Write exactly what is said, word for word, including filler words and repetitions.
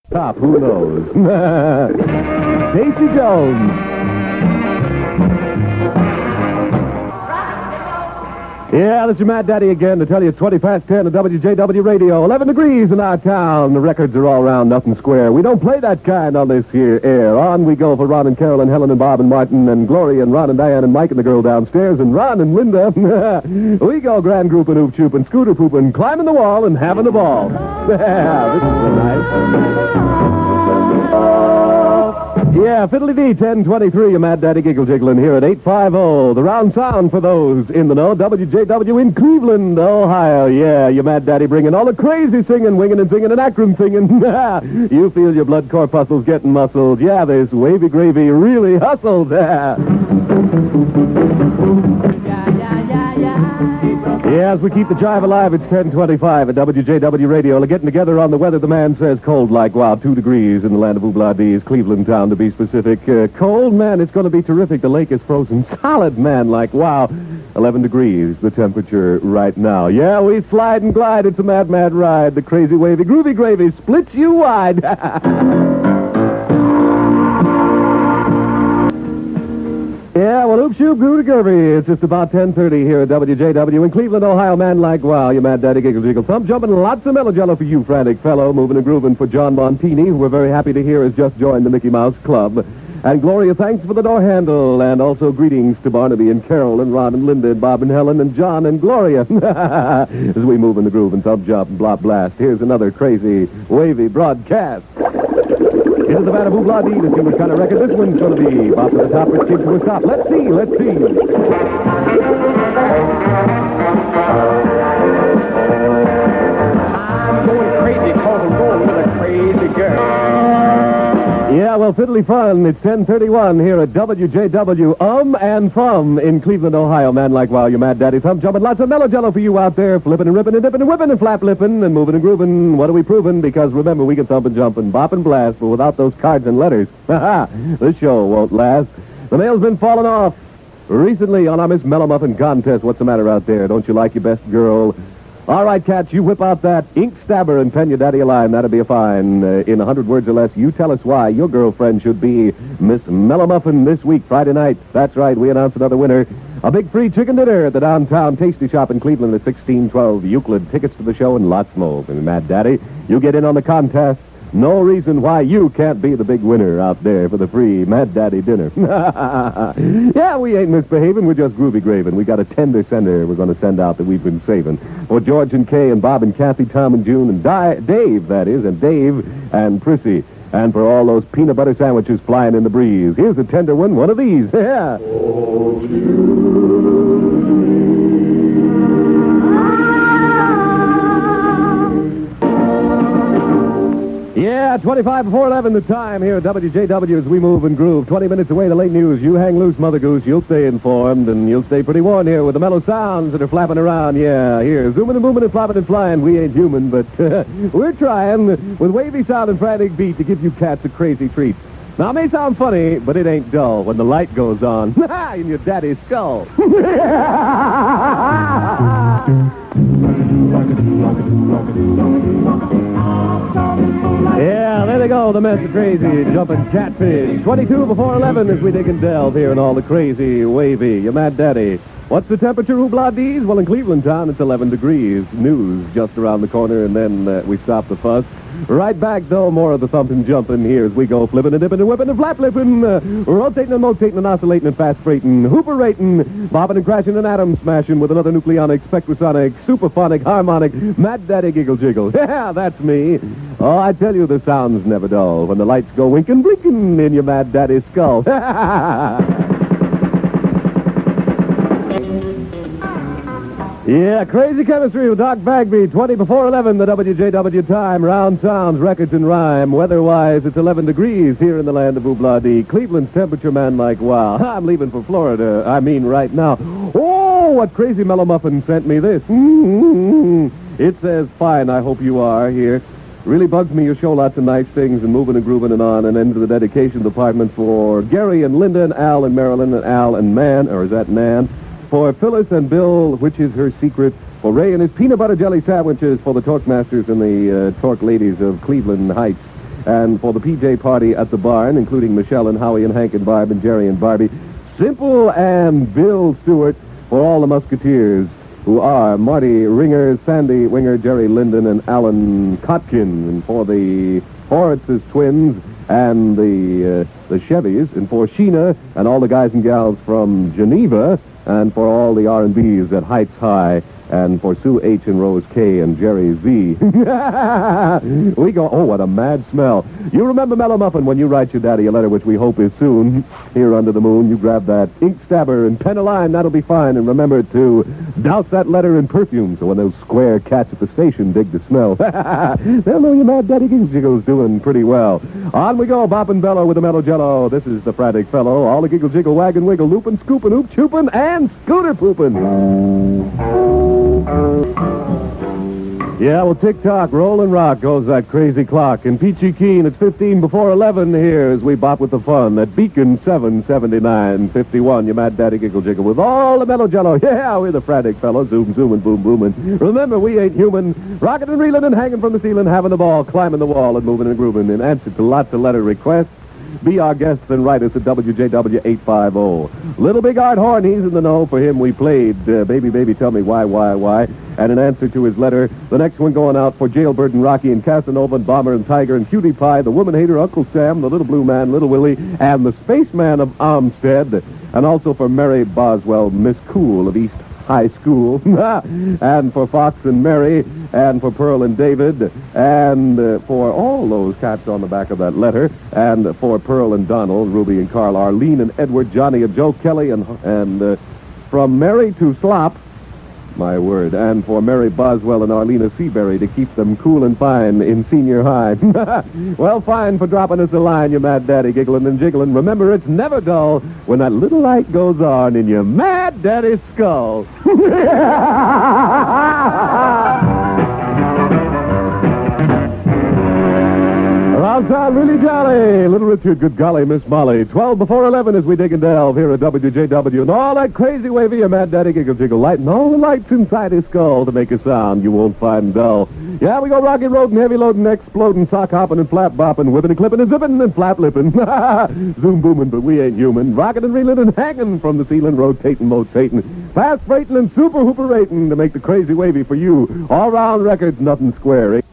Top, who knows? Casey Jones. Yeah, this is your Mad Daddy again to tell you it's twenty past ten at W J W Radio. eleven degrees in our town. The records are all round, nothing square. We don't play that kind on this here air. On we go for Ron and Carol and Helen and Bob and Martin and Gloria and Ron and Diane and Mike and the girl downstairs and Ron and Linda. We go grand group and oop choop and scooter poop and climbing the wall and having a ball. Yeah, this is so nice. Yeah, Fiddly-Dee, ten twenty-three, your Mad Daddy Giggle Jiggling here at eight fifty. The round sound for those in the know, W J W in Cleveland, Ohio. Yeah, your Mad Daddy bringing all the crazy singing, winging and singing and Akron singing. You feel your blood corpuscles getting muscled. Yeah, this wavy gravy really hustled. Yeah, as we keep the jive alive, it's ten twenty-five at W J W Radio. We're getting together on the weather. The man says cold like, wow, two degrees in the land of Oobla-Dees, Cleveland town to be specific. Uh, cold, man, it's going to be terrific. The lake is frozen solid, man, like, wow. eleven degrees, the temperature right now. Yeah, we slide and glide. It's a mad, mad ride. The crazy, wavy, groovy gravy splits you wide. Yeah, well, oop shoop goo gurvy. It's just about ten thirty here at W J W in Cleveland, Ohio. Man like wow, your Mad Daddy Giggle Jiggle Thumb jumping, lots of mellow jello for you, frantic fellow, moving and grooving for John Montini, who we're very happy to hear has just joined the Mickey Mouse Club. And Gloria, thanks for the door handle, and also greetings to Barnaby and Carol and Ron and Linda and Bob and Helen and John and Gloria. As we move in the groove and thumb jump and blop blast, here's another crazy, wavy broadcast. Into the van of Oobla-Dee to see what kind of record this one's going to be. Bop to the top, Rich Kids to a stop. Let's see, let's see. I'm going crazy because I'm going with a crazy girl. Yeah, well, fiddly fun. It's ten thirty-one here at W J W Um and Thumb in Cleveland, Ohio. Man like wow, your Mad Daddy Thumb jumping. Lots of mellow jello for you out there. Flipping and ripping and dipping and whipping and flap lipping and moving and grooving. What are we proving? Because remember, we can thump and jump and bop and blast, but without those cards and letters, this show won't last. The mail's been falling off recently on our Miss Mellow Muffin contest. What's the matter out there? Don't you like your best girl? All right, cats, you whip out that ink stabber and pen your daddy a line. That'll be a fine. Uh, in a hundred words or less, you tell us why your girlfriend should be Miss Mellow Muffin this week, Friday night. That's right, we announce another winner. A big free chicken dinner at the downtown Tasty Shop in Cleveland at sixteen twelve Euclid. Tickets to the show and lots more. And Mad Daddy, you get in on the contest. No reason why you can't be the big winner out there for the free Mad Daddy dinner. Yeah, we ain't misbehaving. We're just groovy graving. We got a tender sender we're going to send out that we've been saving. For George and Kay and Bob and Kathy, Tom and June and Di- Dave, that is, and Dave and Prissy. And for all those peanut butter sandwiches flying in the breeze. Here's a tender one, one of these. Yeah. Oh, Yeah, twenty-five before eleven the time here at W J W as we move and groove. twenty minutes away, the late news. You hang loose, Mother Goose. You'll stay informed, and you'll stay pretty warm here with the mellow sounds that are flapping around. Yeah, here, zooming and booming and flopping and flying. We ain't human, but uh, we're trying with wavy sound and frantic beat to give you cats a crazy treat. Now, it may sound funny, but it ain't dull when the light goes on in your daddy's skull. Yeah, there they go, the mess of crazy jumping catfish. twenty-two before eleven as we dig and delve here in all the crazy, wavy, your Mad Daddy. What's the temperature, Oobla-Dees? Well, in Cleveland town, it's eleven degrees. News just around the corner, and then uh, we stop the fuss. Right back, though, more of the thumping jumping here as we go flipping and dipping and whipping and flap lipping, uh, rotating and motating and oscillating and fast freighting, hooperating, bobbing and crashing and atom smashing with another nucleonic, spectrosonic, superphonic, harmonic, Mad Daddy Giggle Jiggle. Yeah, that's me. Oh, I tell you, the sound's never dull when the lights go winking, blinking in your Mad Daddy's skull. Yeah, crazy chemistry with Doc Bagby, twenty before eleven, the W J W time, round sounds, records, and rhyme. Weather-wise, it's eleven degrees here in the land of Oobla-Dee. Cleveland's temperature, man, like, wow. I'm leaving for Florida, I mean right now. Oh, what crazy mellow muffin sent me this. Mm-hmm. It says, fine, I hope you are here. Really bugs me, you show lots of nice things and moving and grooving and on, and into the dedication department for Gary and Linda and Al and Marilyn and Al and Man, or is that Nan? For Phyllis and Bill, which is her secret. For Ray and his peanut butter jelly sandwiches. For the Torque Masters and the uh, Torque Ladies of Cleveland Heights. and for the P J party at the barn, including Michelle and Howie and Hank and Barb and Jerry and Barbie. Simple and Bill Stewart for all the Musketeers, who are Marty Ringer, Sandy Winger, Jerry Linden, and Alan Kotkin. And for the Horitz's twins and the uh, the Chevys, and for Sheena and all the guys and gals from Geneva, and for all the R and B's at Heights High, and for Sue H. and Rose K. and Jerry Z. We go, oh, what a mad smell. You remember Mellow Muffin when you write your daddy a letter, which we hope is soon, here under the moon. You grab that ink stabber and pen a line, that'll be fine. And remember to douse that letter in perfume, so when those square cats at the station dig the smell, they'll know your mad daddy Giggle doing pretty well. On we go, Bop and Bellow with the Mellow Jello. This is the Frantic Fellow. All the Giggle Jiggle, Wagon Wiggle, Loopin', Scoopin', Oop Choopin', and Scooter Poopin'. Yeah, well, tick-tock, roll and rock goes that crazy clock. And Peachy Keen, it's fifteen before eleven here as we bop with the fun at Beacon seven seventy-nine fifty-one. Your Mad Daddy Giggle Jiggle with all the Mellow Jello. Yeah, we're the Frantic Fellows, zoom, zooming, boom, booming. Remember, we ain't human. Rocking and reeling and hanging from the ceiling, having the ball, climbing the wall, and moving and grooving. In answer to lots of letter requests, be our guests and write us at W J W eight fifty. Little Big Art Horn, he's in the know. For him, we played uh, Baby, Baby, Tell Me Why, Why, Why. And in answer to his letter, the next one going out for Jailbird and Rocky and Casanova and Bomber and Tiger and Cutie Pie, the Woman Hater, Uncle Sam, the Little Blue Man, Little Willie, and the Spaceman of Armstead. And also for Mary Boswell, Miss Cool of East High School, and for Fox and Mary, and for Pearl and David, and uh, for all those cats on the back of that letter, and for Pearl and Donald, Ruby and Carl, Arlene and Edward, Johnny and Joe Kelly, and and uh, from Mary to Slop, my word, and for Mary Boswell and Arlena Seabury to keep them cool and fine in senior high. Well, fine for dropping us a line, you Mad Daddy giggling and jiggling. Remember, it's never dull when that little light goes on in your Mad Daddy's skull. Around town, really jolly. Little Richard, good golly, Miss Molly. Twelve before eleven as we dig and delve here at W J W. And all that crazy wavy your Mad Daddy Giggle Jiggle light and all the lights inside his skull to make a sound you won't find dull. Yeah, we go rocky roading, heavy loading, exploding, sock hopping and flap bopping, whipping and clipping and zipping and flap lipping. Zoom booming, but we ain't human. Rocking and reeling and hanging from the ceiling, rotating, motating, fast freighting and super hooperating to make the crazy wavy for you. All round records, nothing square.